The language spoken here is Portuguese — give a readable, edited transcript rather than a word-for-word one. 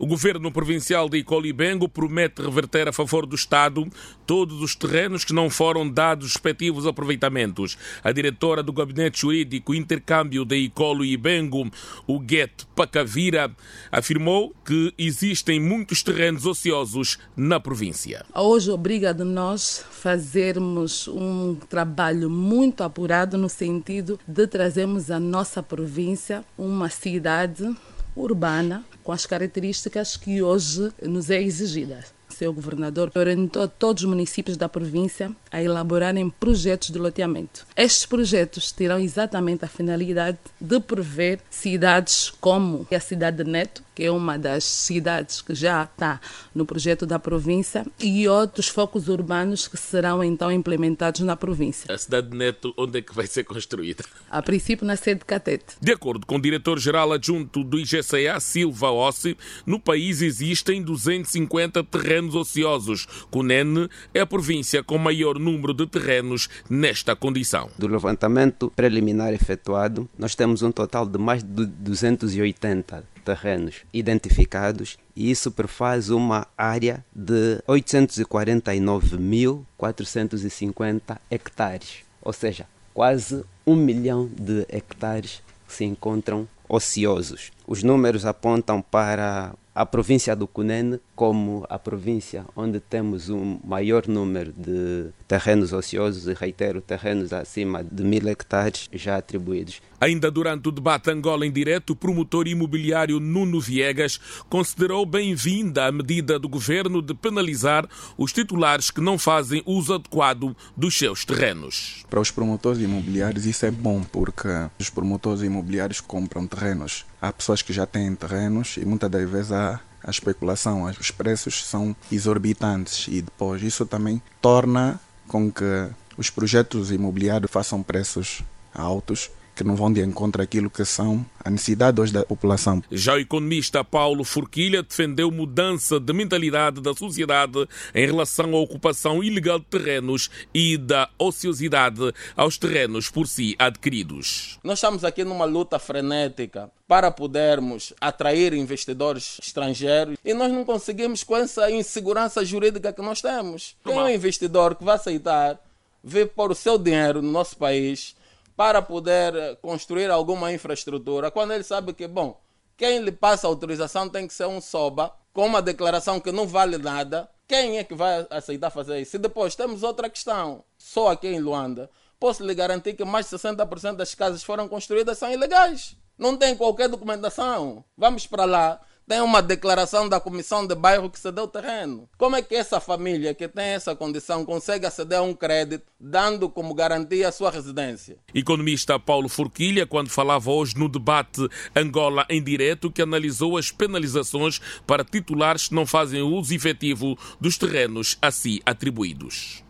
O governo provincial de Icolo e Bengo promete reverter a favor do Estado todos os terrenos que não foram dados respectivos aproveitamentos. A diretora do Gabinete Jurídico Intercâmbio de Icolo e Bengo, o Guete Pacavira, afirmou que existem muitos terrenos ociosos na província. Hoje obriga de nós fazermos um trabalho muito apurado no sentido de trazermos a nossa província uma cidade urbana com as características que hoje nos é exigidas. O seu governador orientou todos os municípios da província a elaborarem projetos de loteamento. Estes projetos terão exatamente a finalidade de prever cidades como a cidade de Neto, que é uma das cidades que já está no projeto da província, e outros focos urbanos que serão então implementados na província. A cidade de Neto, onde é que vai ser construída? A princípio na sede de Catete. De acordo com o diretor-geral adjunto do IGCA, Silva Ossi, no país existem 250 terrenos ociosos. Cunene é a província com maior número de terrenos nesta condição. Do levantamento preliminar efetuado, nós temos um total de mais de 280 terrenos identificados e isso prefaz uma área de 849.450 hectares, ou seja, quase 1 milhão de hectares que se encontram ociosos. Os números apontam para a província do Cunene como a província onde temos um maior número de terrenos ociosos, e reitero, terrenos acima de 1.000 hectares já atribuídos. Ainda durante o debate Angola em Direto, o promotor imobiliário Nuno Viegas considerou bem-vinda a medida do governo de penalizar os titulares que não fazem uso adequado dos seus terrenos. Para os promotores imobiliários isso é bom, porque os promotores imobiliários compram terrenos. Há pessoas que já têm terrenos e muitas das vezes há a especulação, os preços são exorbitantes e depois isso também torna com que os projetos imobiliários façam preços altos que não vão de encontro àquilo que são a necessidade hoje da população. Já o economista Paulo Forquilha defendeu mudança de mentalidade da sociedade em relação à ocupação ilegal de terrenos e da ociosidade aos terrenos por si adquiridos. Nós estamos aqui numa luta frenética para podermos atrair investidores estrangeiros e nós não conseguimos com essa insegurança jurídica que nós temos. Quem é um investidor que vai aceitar vir pôr o seu dinheiro no nosso país para poder construir alguma infraestrutura, quando ele sabe que, bom, quem lhe passa a autorização tem que ser um SOBA, com uma declaração que não vale nada, quem é que vai aceitar fazer isso? E depois temos outra questão, só aqui em Luanda, posso lhe garantir que mais de 60% das casas que foram construídas são ilegais. Não tem qualquer documentação. Vamos para lá, tem uma declaração da comissão de bairro que cedeu o terreno. Como é que essa família que tem essa condição consegue aceder a um crédito, dando como garantia a sua residência? Economista Paulo Forquilha, quando falava hoje no debate Angola em Direto, que analisou as penalizações para titulares que não fazem uso efetivo dos terrenos a si atribuídos.